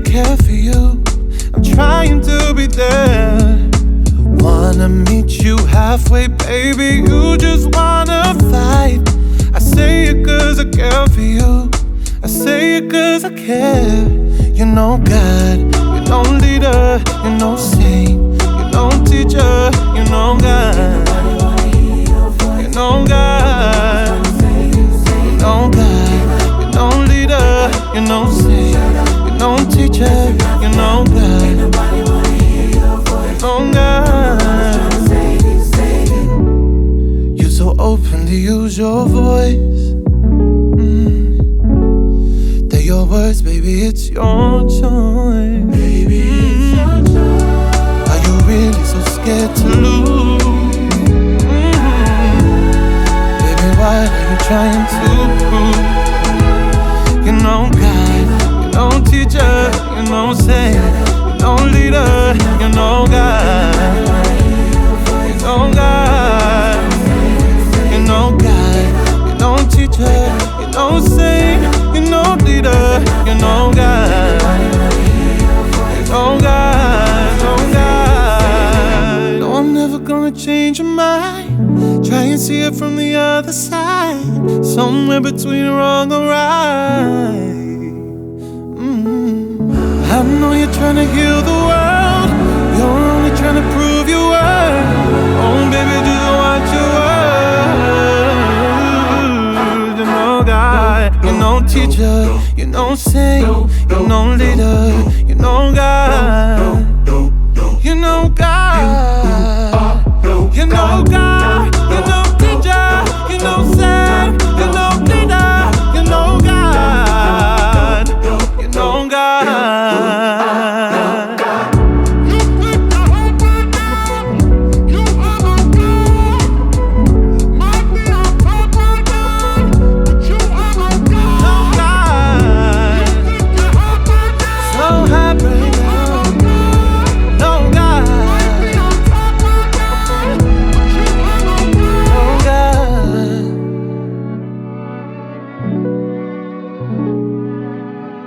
care for you. I'm trying to be there. Wanna meet you halfway, baby. You just wanna fight. I say it cause I care for you. I say it cause I care. You know God, you know leader, you know saint, you know teacher, you know God. You know God, you know God, you know leader, you know saint, you know teacher, you know God. You know God. You're so open to use your voice. They're your words, baby, it's your choice. Baby, it's your choice. Are you really so scared to lose? Baby, what are you trying to prove? You know God, you know teacher, you know saint, you know leader, you know God. You know God, you know God, you know teacher, you know saint, you know leader, you know God. You know God, you know God. No, I'm never gonna change your mind. Try and see it from the other side, somewhere between wrong and right. I know you're trying to heal the world. You're only trying to prove your worth. Oh, baby, just watch your words. You know God, you know teacher, you know saint, you know leader, you know God. You know God.